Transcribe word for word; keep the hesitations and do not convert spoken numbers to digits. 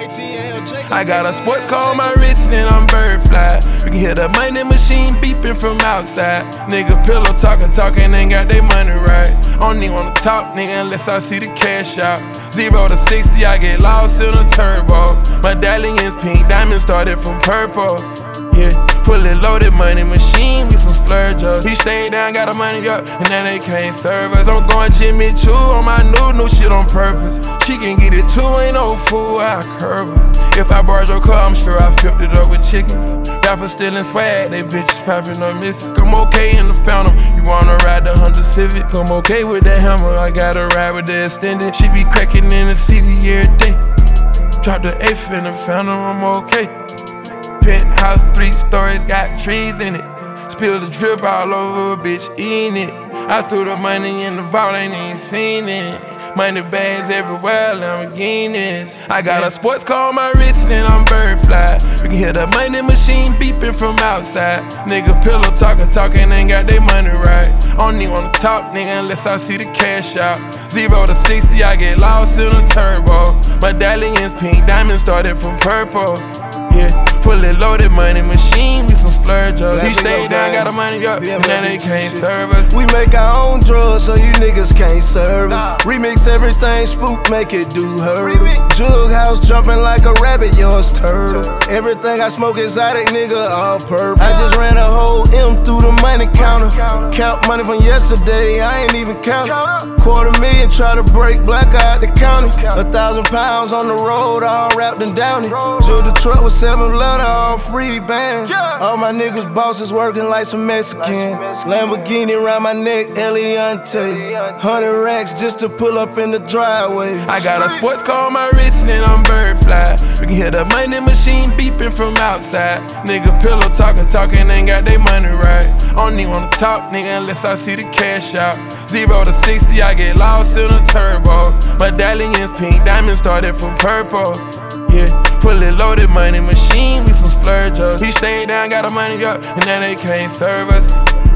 I got a sports car on my wrist and I'm bird fly. You can hear the money machine beeping from outside. Nigga pillow talking, talking, ain't got they money right. I don't even wanna talk, nigga, unless I see the cash out. Zero to sixty, I get lost in a turbo. My medallion's pink, diamond started from purple. Yeah, fully loaded money machine with some splurges. He stayed down, got the money up, and now they can't serve us. I'm going Jimmy Choo on my new, new shit on purpose. She can get it too, ain't no fool, I curb her. If I borrowed your car, I'm sure I flipped it up with chickens. Rappers stealing swag, they bitches popping up missing. I'm okay in the Phantom, you wanna ride the Honda Civic? I'm okay with that hammer, I gotta ride with the extended. She be cracking in the city every day. Drop the eighth in the Phantom, I'm okay. Penthouse, three stories, got trees in it. Spill the drip all over, bitch, eating it. I threw the money in the vault, ain't even seen it. Money bags everywhere, Lamborghinis. I got a sports car on my wrist and I'm bird fly. You can hear the money machine beeping from outside. Nigga pillow talking, talking, ain't got they money right. I don't even wanna talk, nigga, unless I see the cash out. Zero to sixty, I get lost in a turbo. My medallion's pink, diamond started from purple. Yeah, fully loaded money machine with some splurges. He stayed down, got the money up, and now they can't serve us. We make our own drugs, so you niggas can't serve us. Remix everything, spook, make it do her. Jug house jumping like a rabbit, yours turtle. Everything I smoke exotic, nigga, all purple. I just ran a whole M through the money counter. Count money from yesterday, I ain't even count. Quarter million, try to break black out the county. A thousand pounds on the road, all wrapped and down it. Drove the truck with seven letter, all free band. All my niggas bosses working like some Mexican. Lamborghini around my neck, Eliante. Hundred racks just to pull up in the driveway. I got a sports car on my wrist and I'm bird fly. You can hear the money machine beeping from outside. Nigga pillow talking, talking, ain't got they money right. I don't even wanna talk, nigga, unless I see the cash out. Zero to sixty, I get lost in a turbo. My medallion's pink, diamond started from purple. Yeah, fully loaded money machine with some splurges. He stayed down, got the money up, and now they can't serve us.